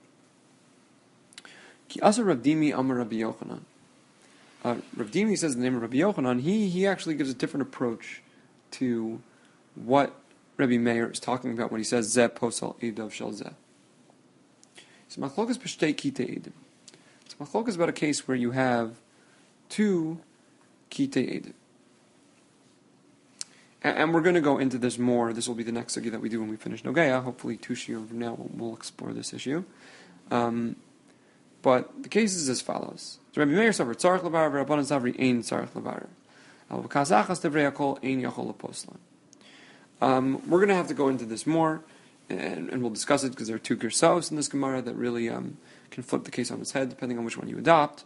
Speaker 1: Ki asa Rav Dimi Amar Rabbi Yochanan. Uh, Rav Dimi says the name of Rabbi Yochanan. He he actually gives a different approach to what Rabbi Meir is talking about when he says Zeh posal edav shel zeh. So machlokas b'shtei kitei edim. So machlokas is about a case where you have two kitei edim. And we're going to go into this more. This will be the next sugi that we do when we finish Nogaya. Hopefully, two shiurim from now, we'll, we'll explore this issue. Um, but the case is as follows. So Rabbi Meir suffered tzarich levarer, Rabbanan savri ein tzarich levarer. Al v'kazachas devrei hakol ein yachol leposlan. Um, we're going to have to go into this more, and, and we'll discuss it because there are two gersos in this Gemara that really um, can flip the case on its head depending on which one you adopt.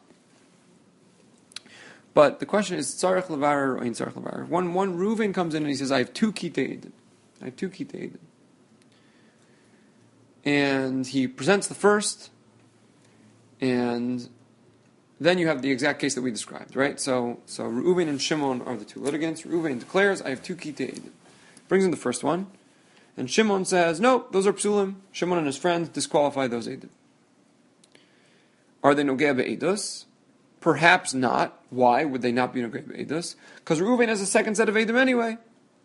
Speaker 1: But the question is, tzarech levarer or ein tzarech levarer? One, one Reuven comes in and he says, I have two kitei edim. I have two kitei edim. And he presents the first, and then you have the exact case that we described, right? So, so Reuven and Shimon are the two litigants. Reuven declares, I have two kitei edim. Brings in the first one, and Shimon says, no, those are psulim. Shimon and his friends disqualify those edim. Are they nogea be'edus? Perhaps not. Why would they not be nogei be'edus? Because Reuven has a second set of edim anyway.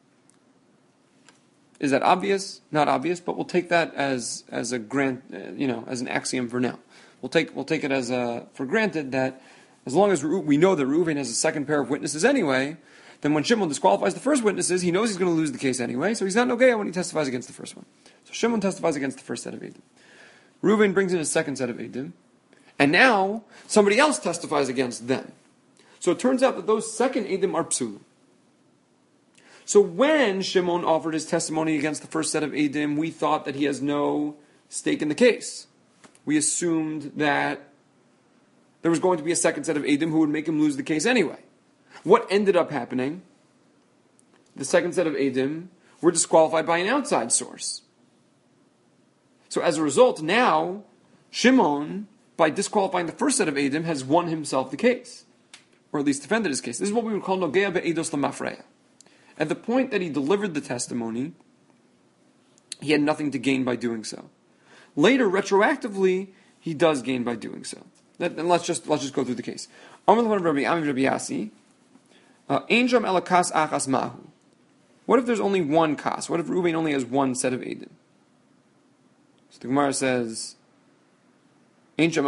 Speaker 1: Is that obvious? Not obvious, but we'll take that as as a grant, uh, you know, as an axiom for now. We'll take we'll take it as a for granted that as long as we know that Reuven has a second pair of witnesses anyway, then when Shimon disqualifies the first witnesses, he knows he's going to lose the case anyway, so he's not nogei when he testifies against the first one. So Shimon testifies against the first set of edim. Reuven brings in a second set of edim. And now, somebody else testifies against them. So it turns out that those second edim are psulim. So when Shimon offered his testimony against the first set of edim, we thought that he has no stake in the case. We assumed that there was going to be a second set of edim who would make him lose the case anyway. What ended up happening? The second set of edim were disqualified by an outside source. So as a result, now, Shimon, by disqualifying the first set of edim, has won himself the case, or at least defended his case. This is what we would call nogea be'edos lemafreya. At the point that he delivered the testimony, he had nothing to gain by doing so. Later, retroactively, he does gain by doing so. That, and let's just let's just go through the case. Amar Rabbi Ami Rabbi Yasi, ein jam ela kas achas mahu. What if there's only one kas? What if Reuven only has one set of edim? So the Gemara says, what do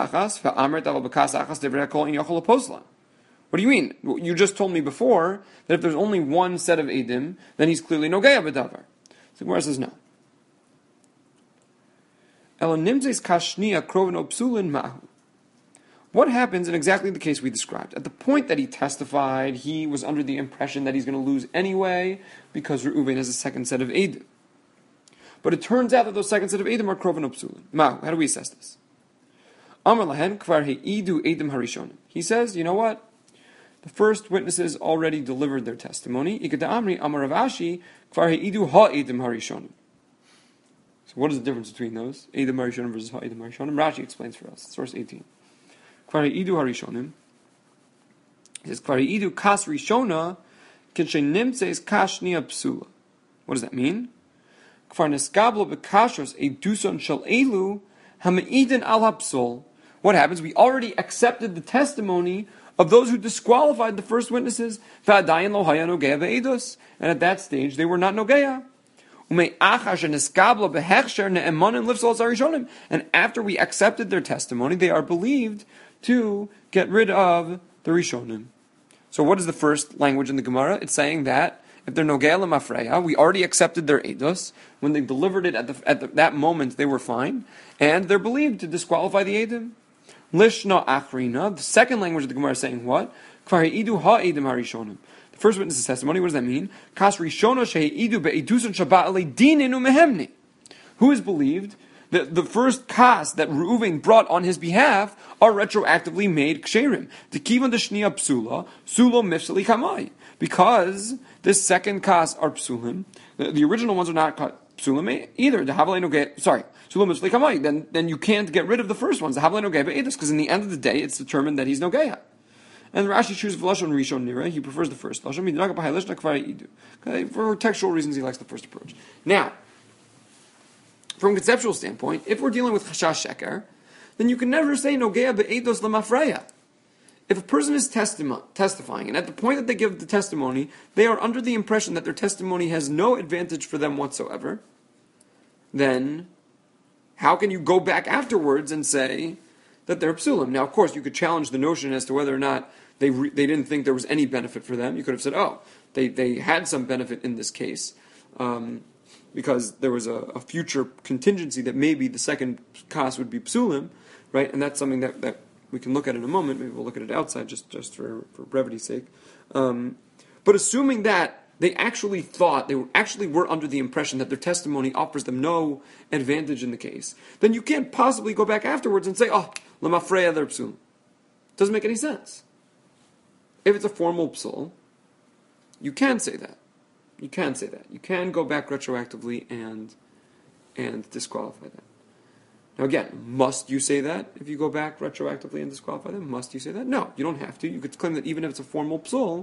Speaker 1: you mean? You just told me before that if there's only one set of edim, then he's clearly nogea b'davar. So the Gemara says no. What happens in exactly the case we described? At the point that he testified, he was under the impression that he's going to lose anyway because Reuven has a second set of edim. But it turns out that those second set of edim are kroven opsulin. How do we assess this? Amar lahen kvar heidu edim harishonim. He says, you know what? The first witnesses already delivered their testimony. Ikeda amri amar Rav Ashi kvar heidu ha edim harishonim. So what is the difference between those? Edim harishonim versus ha edim harishonim. Rashi explains for us. Source eighteen. Kvar heidu harishonim. He says kvar heidu kas rishona kinshe nimtzeis kashnia psula. What does that mean? Kvar neskablo bekashos eduson shel elu hameidin al hapsol. What happens? We already accepted the testimony of those who disqualified the first witnesses. And at that stage, they were not nogeya. And after we accepted their testimony, they are believed to get rid of the Rishonim. So what is the first language in the Gemara? It's saying that if they're nogeya l'mafreya, we already accepted their edus. When they delivered it at, the, at the, that moment, they were fine. And they're believed to disqualify the edim. Lishna achrina. The second language of the Gemara is saying what? Kvar heidu ha edim harishonim. The first witness's testimony. What does that mean? Kas rishona sheheidu be'eduson shaba alei dinenu mehemni. Who is believed that the first kas that Reuven brought on his behalf are retroactively made ksherim. Tekivan deshnia psula sulo mifsali kamai. Because this second kas are psulim. The, the original ones are not psulim either. The havalei nogeh. Sorry. Then, then you can't get rid of the first ones, the Havlei Nogeh Be'edus, because in the end of the day, it's determined that he's Nogeya. And Rashi chooses V'lashon Rishon Nira, he prefers the first. Okay, for textual reasons, he likes the first approach. Now, from a conceptual standpoint, if we're dealing with Chashash Sheker, then you can never say Nogeya Be'edus L'mafreya. If a person is testi- testifying, and at the point that they give the testimony, they are under the impression that their testimony has no advantage for them whatsoever, then how can you go back afterwards and say that they're psulim? Now, of course, you could challenge the notion as to whether or not they re- they didn't think there was any benefit for them. You could have said, oh, they, they had some benefit in this case um, because there was a, a future contingency that maybe the second kas would be psulim, right? And that's something that, that we can look at in a moment. Maybe we'll look at it outside just, just for, for brevity's sake. Um, but assuming that they actually thought, they were, actually were under the impression that their testimony offers them no advantage in the case, then you can't possibly go back afterwards and say, oh, l'mafreya, they're psul. Doesn't make any sense. If it's a formal psul, you can say that. You can say that. You can go back retroactively and and disqualify that. Now again, must you say that if you go back retroactively and disqualify them? Must you say that? No, you don't have to. You could claim that even if it's a formal psul,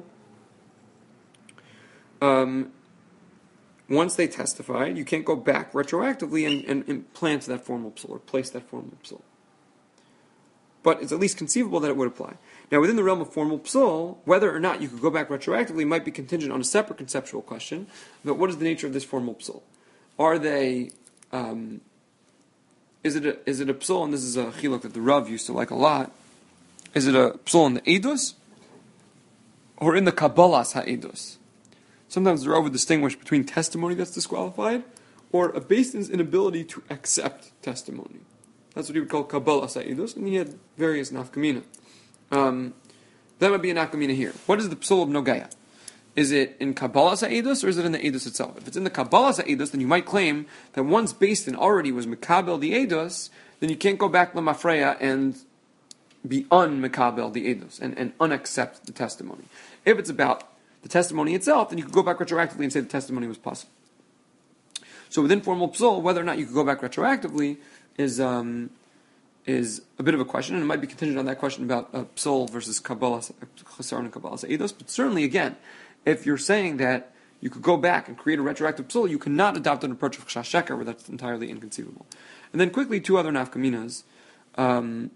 Speaker 1: Um, once they testified, you can't go back retroactively and, and implant that formal psul or place that formal psul. But it's at least conceivable that it would apply. Now, within the realm of formal psul, whether or not you could go back retroactively might be contingent on a separate conceptual question. But what is the nature of this formal psul? Are they? Um, is it a, is it a psul? And this is a chiluk that the Rav used to like a lot. Is it a psul in the edus or in the kabbalas ha'edus? Sometimes the Rav would distinguish between testimony that's disqualified or a Beis Din's inability to accept testimony. That's what he would call Kabbalah Sa'idus, and he had various nafkamina. Um, that might be a nafkamina here. What is the psul of Nogeya? Is it in Kabbalah Sa'idus or is it in the Edus itself? If it's in the Kabbalah Sa'idus, then you might claim that once Beis Din already was Mekabel the Edus, then you can't go back Lamafreya and be un-Mekabel the Edus and, and unaccept the testimony. If it's about the testimony itself, then you could go back retroactively and say the testimony was possible. So within formal psul, whether or not you could go back retroactively is um, is a bit of a question, and it might be contingent on that question about uh, psul versus Kabbalah, Chasar and Kabbalah Eidos. But certainly, again, if you're saying that you could go back and create a retroactive psul, you cannot adopt an approach of Chashash Sheker, where that's entirely inconceivable. And then quickly, two other nafkaminas. Um,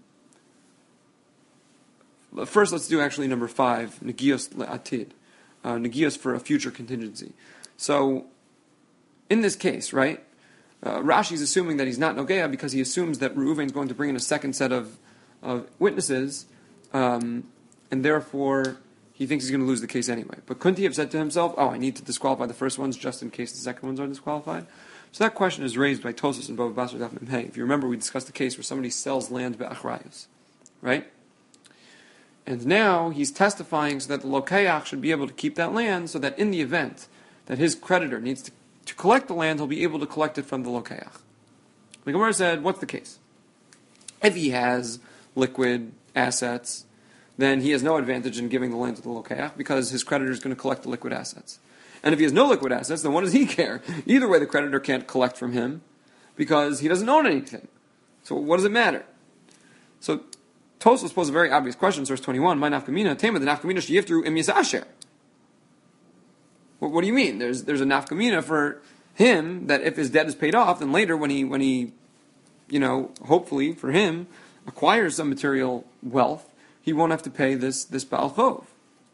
Speaker 1: first, let's do actually number five, Negios le'atid. Uh, Negios for a future contingency. So, in this case, right, uh, Rashi's assuming that he's not Nogeya because he assumes that Reuven is going to bring in a second set of, of witnesses, um, and therefore he thinks he's going to lose the case anyway. But couldn't he have said to himself, oh, I need to disqualify the first ones just in case the second ones are disqualified? So that question is raised by Tosfos and Bava Basra Daf Mem Hey. If you remember, we discussed the case where somebody sells land be'achrayus, right? And now he's testifying so that the Lokeach should be able to keep that land, so that in the event that his creditor needs to, to collect the land, he'll be able to collect it from the Lokeach. The Gemara said, what's the case? If he has liquid assets, then he has no advantage in giving the land to the lokeach because his creditor is going to collect the liquid assets. And if he has no liquid assets, then what does he care? Either way, the creditor can't collect from him because he doesn't own anything. So what does it matter? So Tosfos poses a very obvious question, source twenty-one, my nafkamina, tema, the nafkamina sheyivtru im yisasher. What, what do you mean? There's there's a nafkamina for him that if his debt is paid off, then later when he when he, you know, hopefully for him, acquires some material wealth, he won't have to pay this this Baal Chov.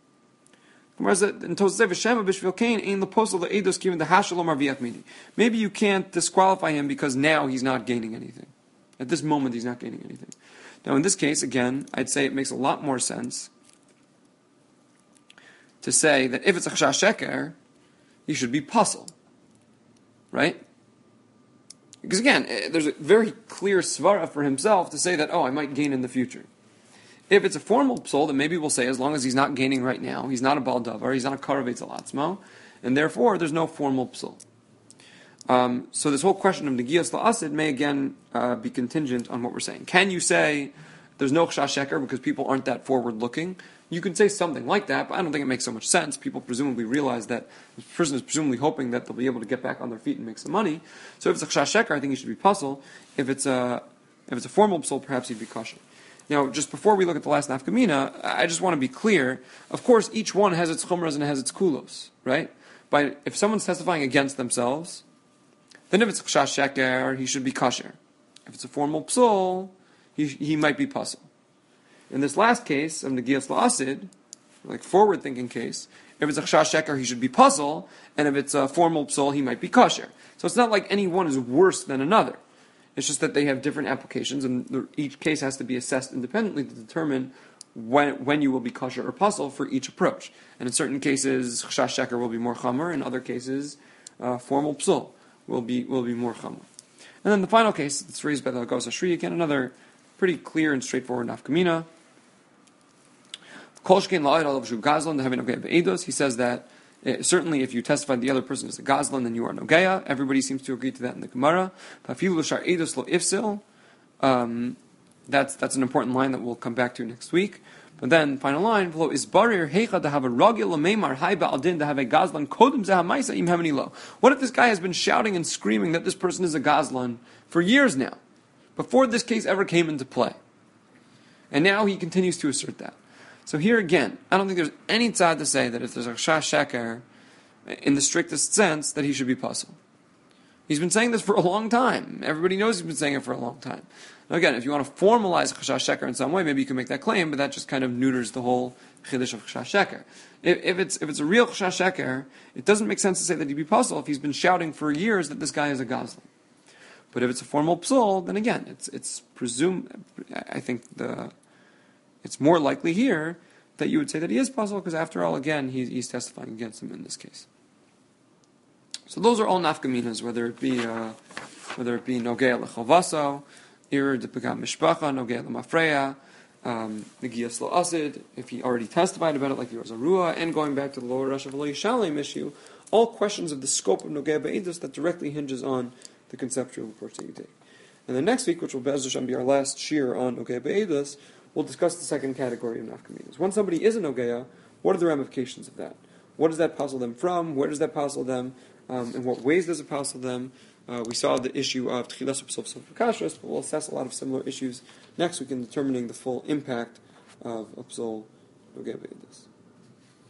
Speaker 1: Maybe you can't disqualify him because now he's not gaining anything. At this moment, he's not gaining anything. Now, in this case, again, I'd say it makes a lot more sense to say that if it's a chashash sheker, he should be puzzle, right? Because again, there's a very clear svara for himself to say that, oh, I might gain in the future. If it's a formal psal, then maybe we'll say as long as he's not gaining right now, he's not a bal davar, he's not a karavetz alatzmo, and therefore there's no formal psal. Um, so this whole question of negias la'asid may again uh, be contingent on what we're saying. Can you say there's no chashash sheker because people aren't that forward-looking? You can say something like that, but I don't think it makes so much sense. People presumably realize that the person is presumably hoping that they'll be able to get back on their feet and make some money. So if it's a chashash sheker, I think he should be puzzle. If it's a if it's a formal psal, perhaps he'd be kosher. Now, just before we look at the last nafkamina, I just want to be clear. Of course, each one has its chumras and has its kulos, right? But if someone's testifying against themselves, then if it's chashash sheker, he should be kosher. If it's a formal psal, he he might be puzzle. In this last case of negias la'asid, like forward-thinking case, if it's a chashash sheker, he should be puzzle, and if it's a formal psal, he might be kosher. So it's not like any one is worse than another. It's just that they have different applications, and the, each case has to be assessed independently to determine when when you will be kosher or puzzle for each approach. And in certain cases, chashash sheker will be more chamer. In other cases, uh, formal psal will be will be more chamer. And then the final case that's raised by the Hagos Ashri, again another pretty clear and straightforward nafkamina. He says that uh, certainly if you testify the other person is a gazlan, then you are nogeya. Everybody seems to agree to that in the Gemara. Um, that's that's an important line that we'll come back to next week. But then, final line, what if this guy has been shouting and screaming that this person is a gazlan for years now, before this case ever came into play? And now he continues to assert that. So here again, I don't think there's any tzad to say that if there's a chashash sheker, in the strictest sense, that he should be puzzle. He's been saying this for a long time. Everybody knows he's been saying it for a long time. Now again, if you want to formalize chashash sheker in some way, maybe you can make that claim, but that just kind of neuters the whole chiddush of chashash sheker. If, if it's if it's a real chashash sheker, it doesn't make sense to say that he'd be puzzle if he's been shouting for years that this guy is a gazlan. But if it's a formal psal, then again, it's it's presumed. I think the it's more likely here that you would say that he is puzzle because after all, again, he's, he's testifying against him in this case. So those are all nafkaminas, whether it be uh, whether it be nogea lechovaso, ir de pegam mishpacha, nogea lemafreya, negias lo asid, if he already testified about it like he was a ruah, and going back to the lower Rosh Hashanah Yishalem issue, all questions of the scope of nogea be'edus that directly hinges on the conceptual approach that you take. And then next week, which will Be'ez Hashem be our last shir on nogea be'edus, we'll discuss the second category of nafkaminas. When somebody is a nogea, what are the ramifications of that? What does that puzzle them from? Where does that puzzle them? Um, in what ways does it puzzle them? Uh, we saw the issue of tchilas psal psal kashrus, but we'll assess a lot of similar issues next week in determining the full impact of psal nogea be'edus.